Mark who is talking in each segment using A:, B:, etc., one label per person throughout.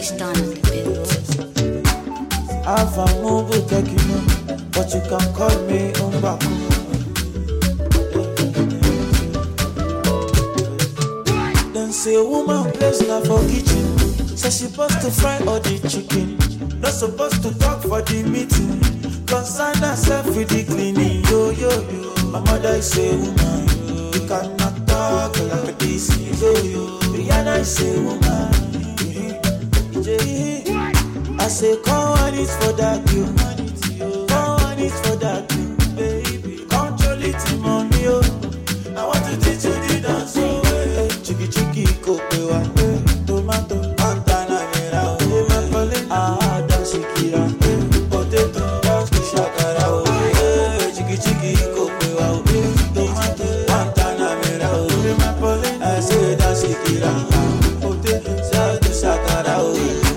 A: Kingston on the beat.
B: I've a mobile techno, but you can call me Umbaku. Then say woman place now for kitchen. Say she supposed to fry all the chicken. Not supposed to talk for the meeting. Concern herself with the cleaning. Yo, yo, yo. My mother is a woman. You cannot talk like this. Yo, yo. Rihanna is a woman. I say, come on it for that, you. Come on it for that, you. Baby, control it, mommy, yo. I want to teach you the dance, oh, hey. Chiki, chiki, kopewa, tomato, montana, mera, oh, mapole, dance, kira, potato, dance, shakara, oh, hey. Chiki, chiki, kopewa, tomato, montana, mera, oh, mapole, I say, dance, kira, potato, dance, shakara, oh.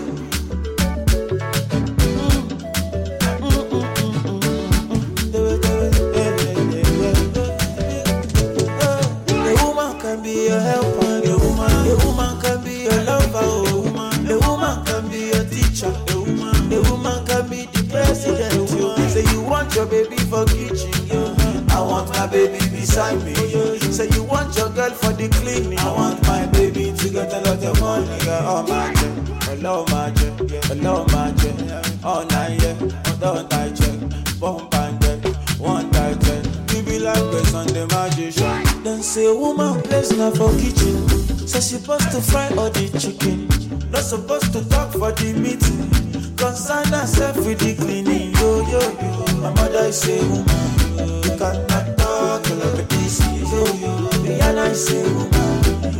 B: Your baby for kitchen, yo. I want my baby beside me, yo. Say you want your girl for the cleaning. I want my baby to get a lot of money, yeah. Oh my God, hello my God, hello my God. All night, yeah, all night, check. Bomb and dead, one night, check. We be like the Sunday magician. Then say woman place now for kitchen. Say she supposed to fry all the chicken. Not supposed to talk for the meeting. Concern herself with the cleaning, yo, yo, yo. My mother is a woman. You cannot talk like this, yo, yo. Rihanna is a woman.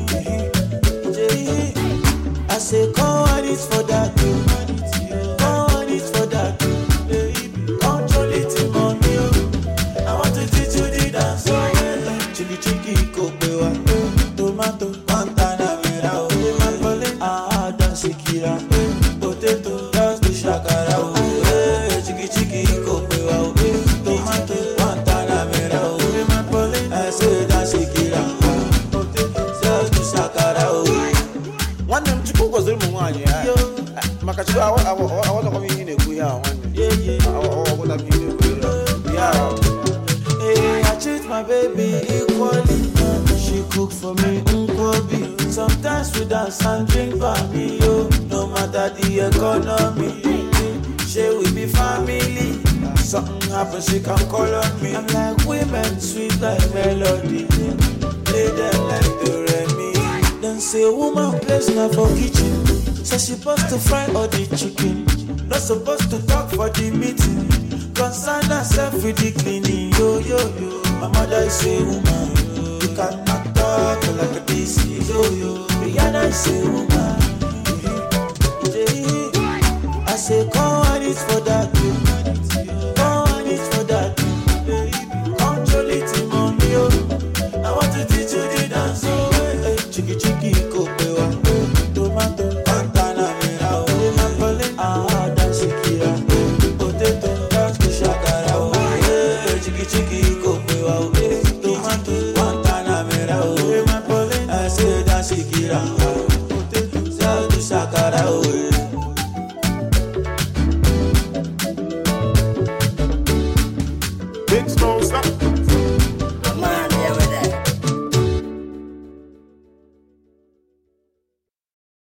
B: I say, come on it for that, yo. Come on it for that, yo. Baby, control it, mommy, yo. I want to teach you the dance, oh, yeah. Chiki, chiki, kopewa, tomato, montana, mera, oh, mapole, dance, kira, potato, dance, shakara, oh, chiki, chiki, kopewa, tomato, montana, mera, oh, mapole, I say, dance, kira, potato, dance, shakara, oh. One them chiku was the one, yeah. Makachu, I want to come in a good year, one day. Yeah. I want to be in a good year. Yeah. Hey, I treat my baby equally. She cook for me, unkobi. Sometimes we dance and drink for me, yo. No matter the economy, she will be family. Something happens, she can call on me. I'm like women, sweet like melody. Play them like the Remy. Then say woman place now for kitchen. Say she supposed to fry all the chicken. Not supposed to talk for the meeting. Concern herself with the cleaning, yo, yo, yo. My mother is a woman. You cannot talk like this, yo, yo. Rihanna is a woman. I say, come on it for that.